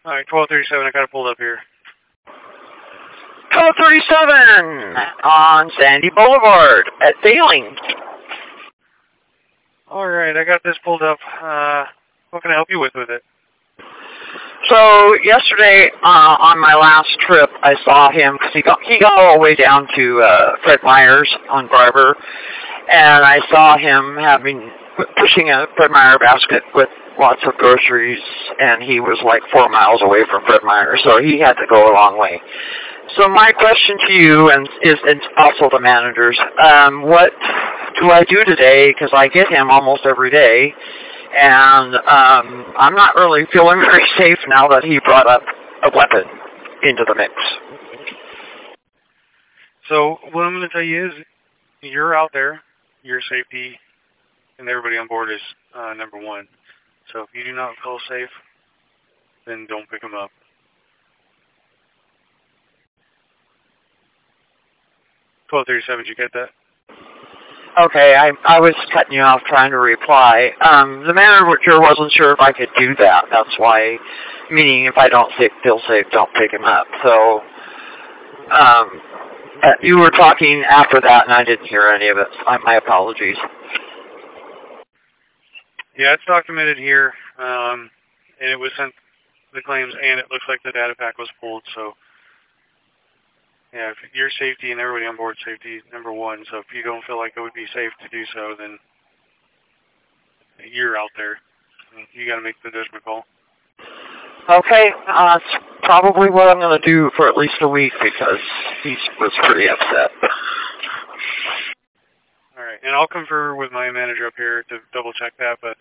All right, 1237. I got it pulled up here. 1237 on Sandy Boulevard at Failing. All right, I got this pulled up. What can I help you with it? So yesterday on my last trip, I saw him because he got all the way down to Fred Meyer's on Barber, and I saw him pushing a Fred Meyer basket with lots of groceries, and he was like 4 miles away from Fred Meyer, so he had to go a long way. So my question to you and also the managers, what do I do today? Because I get him almost every day, and I'm not really feeling very safe now that he brought up a weapon into the mix. So what I'm going to tell you is, you're out there, your safety and everybody on board is number one. So if you do not feel safe, then don't pick him up. $12.37. Did you get that? Okay, I was cutting you off trying to reply. The manager wasn't sure if I could do that. That's why, meaning if I don't feel safe, don't pick him up. So you were talking after that, and I didn't hear any of it. My apologies. Yeah, it's documented here, and it was sent the claims, and it looks like the data pack was pulled. So, yeah, your safety and everybody on board safety number one. So if you don't feel like it would be safe to do so, then you're out there. You got to make the judgment call. Okay, that's probably what I'm going to do for at least a week because he was pretty upset. All right, and I'll confer with my manager up here to double check that, but